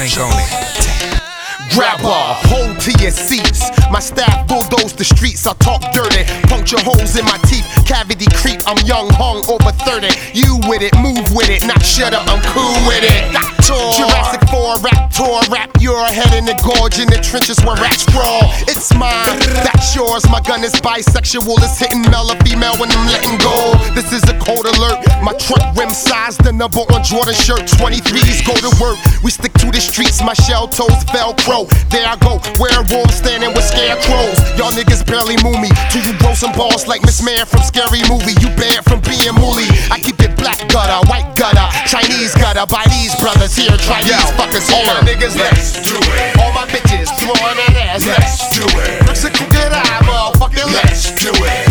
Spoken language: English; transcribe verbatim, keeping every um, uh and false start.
Stank on it. Grab a hold to your seats. My staff bulldoze the streets. I talk dirty, puncture holes in my teeth. Cavity creep. I'm young, hung, over thirty. You with it, move with it. Not shut up, I'm cool with it. Jurassic four rap tour, rap your head in the gorge in the trenches where rats crawl. It's mine, that's yours. My gun is bisexual. It's hitting male or female when I'm letting go. This is a code alert. My truck rim size, the number on Jordan shirt. twenty-threes go to work. We stick to the streets. My shell toes Velcro. There I go, werewolves standing with scarecrows. Y'all niggas barely move me. Till you grow some balls like Miss Man from Scary Movie. You banned from being mooley. I keep it black gutter, white gutter, Chinese gutter. By these brothers here, try these fuckers here. All my niggas, let's do it. All my bitches throwing that ass, let's do it. Looks a good eye, motherfucker, let's do it.